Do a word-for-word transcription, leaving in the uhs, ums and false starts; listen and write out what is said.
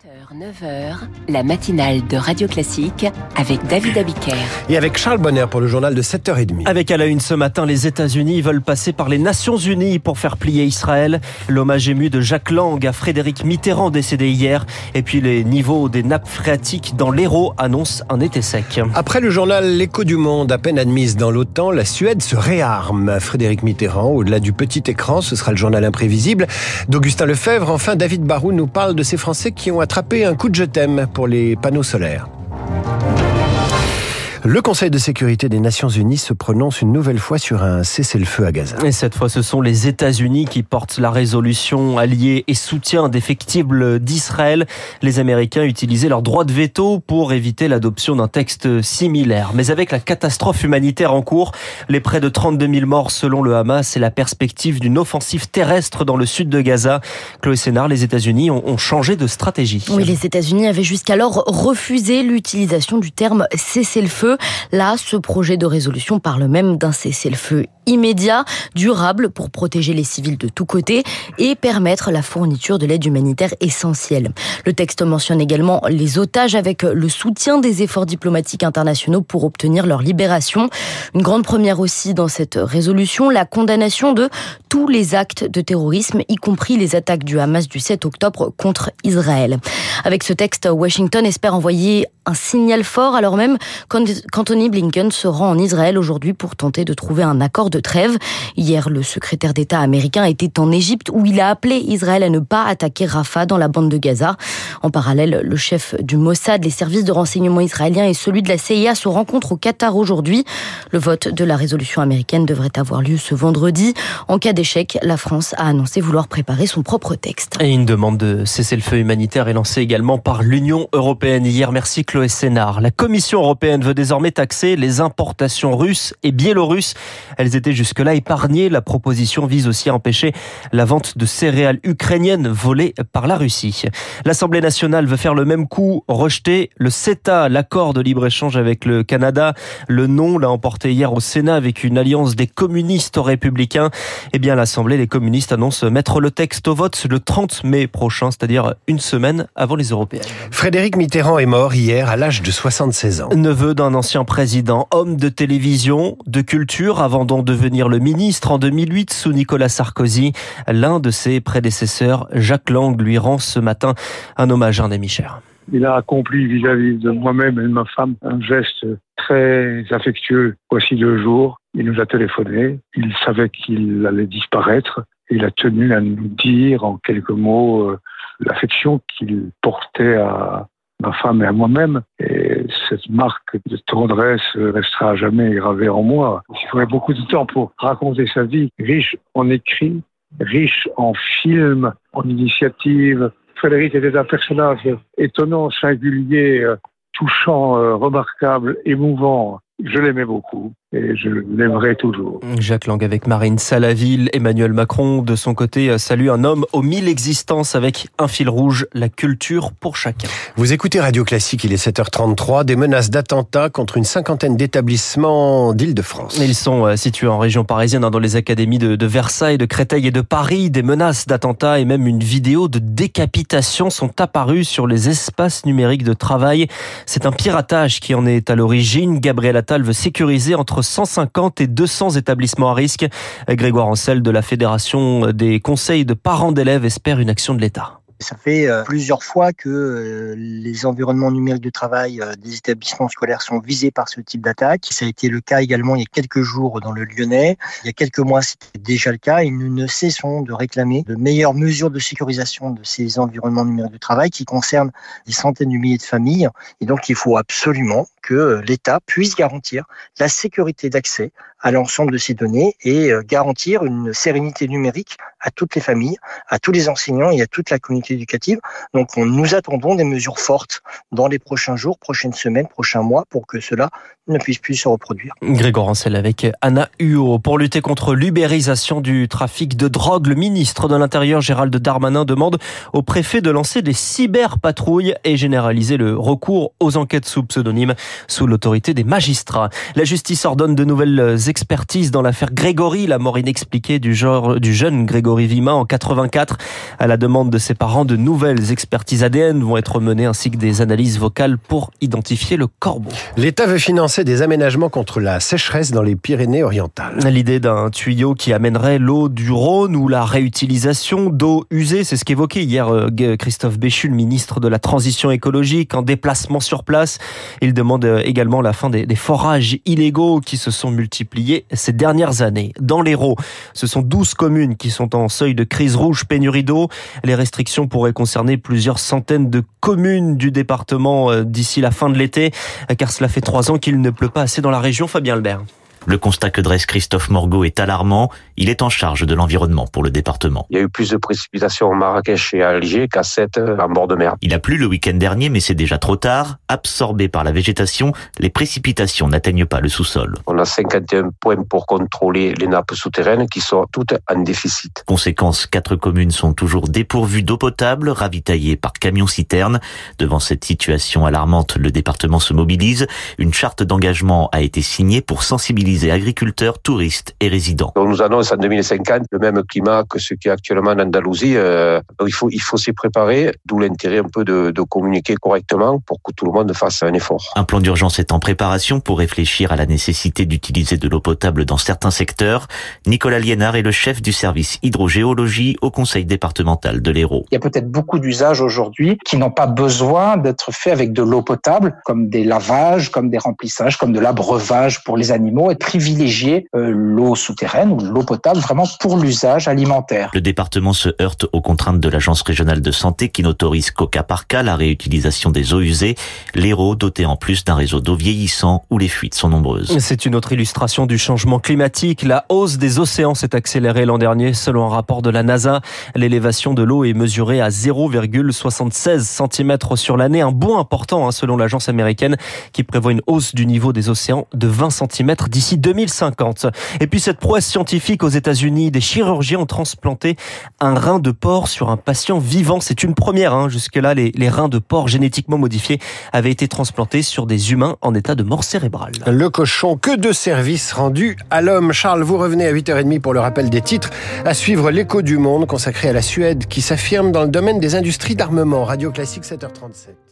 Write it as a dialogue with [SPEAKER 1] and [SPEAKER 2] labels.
[SPEAKER 1] sept heures neuf heures, la matinale de Radio Classique avec David Abiker.
[SPEAKER 2] Et avec Charles Bonner pour le journal de sept heures trente.
[SPEAKER 3] Avec à la une ce matin, les États-Unis veulent passer par les Nations Unies pour faire plier Israël. L'hommage ému de Jacques Lang à Frédéric Mitterrand décédé hier. Et puis les niveaux des nappes phréatiques dans l'Hérault annoncent un été sec.
[SPEAKER 2] Après le journal L'Écho du Monde, à peine admise dans l'OTAN, la Suède se réarme. Frédéric Mitterrand, au-delà du petit écran, ce sera le journal imprévisible d'Augustin Lefebvre. Enfin, David Barou nous parle de ces Français qui ont attrapé un coup de je t'aime pour les panneaux solaires. Le Conseil de sécurité des Nations Unies se prononce une nouvelle fois sur un cessez-le-feu à Gaza.
[SPEAKER 3] Et cette fois, ce sont les États-Unis qui portent la résolution alliée et soutien indéfectible d'Israël. Les Américains utilisaient leur droit de veto pour éviter l'adoption d'un texte similaire. Mais avec la catastrophe humanitaire en cours, les près de trente-deux mille morts selon le Hamas et la perspective d'une offensive terrestre dans le sud de Gaza, Chloé Sénard, les États-Unis ont, ont changé de stratégie.
[SPEAKER 4] Oui, les États-Unis avaient jusqu'alors refusé l'utilisation du terme cessez-le-feu. Là, ce projet de résolution parle même d'un cessez-le-feu immédiat, durable pour protéger les civils de tous côtés et permettre la fourniture de l'aide humanitaire essentielle. Le texte mentionne également les otages avec le soutien des efforts diplomatiques internationaux pour obtenir leur libération. Une grande première aussi dans cette résolution, la condamnation de tous les actes de terrorisme, y compris les attaques du Hamas du sept octobre contre Israël. Avec ce texte, Washington espère envoyer un signal fort alors même qu'Anthony Blinken se rend en Israël aujourd'hui pour tenter de trouver un accord de trêve. Hier, le secrétaire d'État américain était en Égypte où il a appelé Israël à ne pas attaquer Rafah dans la bande de Gaza. En parallèle, le chef du Mossad, les services de renseignement israéliens et celui de la C I A se rencontrent au Qatar aujourd'hui. Le vote de la résolution américaine devrait avoir lieu ce vendredi. En cas d'échec, la France a annoncé vouloir préparer son propre texte.
[SPEAKER 3] Et une demande de cessez-le-feu humanitaire est lancée également par l'Union européenne hier. Merci Chloé Sénard. La Commission européenne veut désormais taxer les importations russes et biélorusses. Elles étaient jusque-là épargnées. La proposition vise aussi à empêcher la vente de céréales ukrainiennes volées par la Russie. L'Assemblée nationale veut faire le même coup, rejeter le CETA, l'accord de libre-échange avec le Canada. Le non l'a emporté hier au Sénat avec une alliance des communistes aux républicains. Eh bien, l'Assemblée, les communistes annoncent mettre le texte au vote le trente mai prochain, c'est-à-dire une semaine avant les européennes.
[SPEAKER 2] Frédéric Mitterrand est mort hier à l'âge de soixante-seize ans.
[SPEAKER 3] Neveu d'un ancien président, homme de télévision, de culture, avant d'en devenir le ministre en deux mille huit sous Nicolas Sarkozy. L'un de ses prédécesseurs, Jacques Lang, lui rend ce matin un hommage à un ami cher.
[SPEAKER 5] Il a accompli vis-à-vis de moi-même et de ma femme un geste très affectueux. Voici deux jours, il nous a téléphoné, il savait qu'il allait disparaître. Il a tenu à nous dire en quelques mots euh, l'affection qu'il portait à ma femme et à moi-même. Et cette marque de tendresse restera à jamais gravée en moi. Il faudrait beaucoup de temps pour raconter sa vie, riche en écrits, riche en films, en initiatives. Frédéric était un personnage étonnant, singulier, touchant, remarquable, émouvant. Je l'aimais beaucoup et je l'aimerai toujours.
[SPEAKER 3] Jacques Lang avec Marine Salaville. Emmanuel Macron, de son côté, salue un homme aux mille existences avec un fil rouge, la culture pour chacun.
[SPEAKER 2] Vous écoutez Radio Classique, il est sept heures trente-trois. Des menaces d'attentats contre une cinquantaine d'établissements d'Île-de-France.
[SPEAKER 3] Ils sont situés en région parisienne, dans les académies de, de Versailles, de Créteil et de Paris. Des menaces d'attentats et même une vidéo de décapitation sont apparues sur les espaces numériques de travail. C'est un piratage qui en est à l'origine. Gabriel Attal veut sécuriser entre cent cinquante et deux cents établissements à risque. Grégoire Ancel de la Fédération des conseils de parents d'élèves espère une action de l'État.
[SPEAKER 6] Ça fait euh, plusieurs fois que euh, les environnements numériques de travail euh, des établissements scolaires sont visés par ce type d'attaque. Ça a été le cas également il y a quelques jours dans le Lyonnais. Il y a quelques mois, c'était déjà le cas et nous ne cessons de réclamer de meilleures mesures de sécurisation de ces environnements numériques de travail qui concernent des centaines de milliers de familles. Et donc, il faut absolument que l'État puisse garantir la sécurité d'accès à l'ensemble de ces données et garantir une sérénité numérique à toutes les familles, à tous les enseignants et à toute la communauté éducative. Donc, on, nous attendons des mesures fortes dans les prochains jours, prochaines semaines, prochains mois pour que cela ne puisse plus se reproduire.
[SPEAKER 3] Grégoire Ancel avec Anna Huot. Pour lutter contre l'ubérisation du trafic de drogue, le ministre de l'Intérieur Gérald Darmanin demande au préfet de lancer des cyberpatrouilles et généraliser le recours aux enquêtes sous pseudonyme. sous l'autorité des magistrats. La justice ordonne de nouvelles expertises dans l'affaire Grégory, la mort inexpliquée du, genre, du jeune Grégory Vima en quatre-vingt-quatre. À la demande de ses parents, de nouvelles expertises A D N vont être menées ainsi que des analyses vocales pour identifier le corbeau.
[SPEAKER 2] L'État veut financer des aménagements contre la sécheresse dans les Pyrénées-Orientales.
[SPEAKER 3] L'idée d'un tuyau qui amènerait l'eau du Rhône ou la réutilisation d'eau usée, c'est ce qu'évoquait hier Christophe Béchu, le ministre de la Transition écologique, en déplacement sur place. Il demande également la fin des, des forages illégaux qui se sont multipliés ces dernières années. Dans l'Hérault, ce sont douze communes qui sont en seuil de crise rouge, pénurie d'eau. Les restrictions pourraient concerner plusieurs centaines de communes du département d'ici la fin de l'été, car cela fait trois ans qu'il ne pleut pas assez dans la région. Fabien Albert.
[SPEAKER 7] Le constat que dresse Christophe Morgot est alarmant. Il est en charge de l'environnement pour le département.
[SPEAKER 8] Il y a eu plus de précipitations à Marrakech et à Alger qu'à Sète en bord de mer.
[SPEAKER 7] Il a plu le week-end dernier, mais c'est déjà trop tard. Absorbées par la végétation, les précipitations n'atteignent pas le sous-sol.
[SPEAKER 8] On a cinquante et un points pour contrôler les nappes souterraines qui sont toutes en déficit.
[SPEAKER 7] Conséquence, quatre communes sont toujours dépourvues d'eau potable, ravitaillées par camions-citernes. Devant cette situation alarmante, le département se mobilise. Une charte d'engagement a été signée pour sensibiliser agriculteurs, touristes et résidents.
[SPEAKER 8] On nous annonce en deux mille cinquante le même climat que ce qui est actuellement en Andalousie. Euh, il faut, il faut s'y préparer, d'où l'intérêt un peu de, de communiquer correctement pour que tout le monde fasse un effort.
[SPEAKER 7] Un plan d'urgence est en préparation pour réfléchir à la nécessité d'utiliser de l'eau potable dans certains secteurs. Nicolas Liénard est le chef du service hydrogéologie au conseil départemental de l'Hérault.
[SPEAKER 9] Il y a peut-être beaucoup d'usages aujourd'hui qui n'ont pas besoin d'être faits avec de l'eau potable, comme des lavages, comme des remplissages, comme de l'abreuvage pour les animaux, et privilégier euh, l'eau souterraine ou l'eau potable vraiment pour l'usage alimentaire.
[SPEAKER 7] Le département se heurte aux contraintes de l'Agence régionale de santé qui n'autorise qu'au cas par cas la réutilisation des eaux usées. L'Hérault doté en plus d'un réseau d'eau vieillissant où les fuites sont nombreuses.
[SPEAKER 3] C'est une autre illustration du changement climatique. La hausse des océans s'est accélérée l'an dernier. Selon un rapport de la NASA, l'élévation de l'eau est mesurée à zéro virgule soixante-seize centimètres sur l'année. Un bond important hein, selon l'agence américaine qui prévoit une hausse du niveau des océans de vingt centimètres d'ici deux mille cinquante. Et puis cette prouesse scientifique aux États-Unis, des chirurgiens ont transplanté un rein de porc sur un patient vivant. C'est une première. Hein. Jusque-là, les, les reins de porc génétiquement modifiés avaient été transplantés sur des humains en état de mort cérébrale.
[SPEAKER 2] Le cochon, que de services rendus à l'homme. Charles, vous revenez à huit heures trente pour le rappel des titres. À suivre l'écho du monde consacré à la Suède qui s'affirme dans le domaine des industries d'armement. Radio Classique sept heures trente-sept.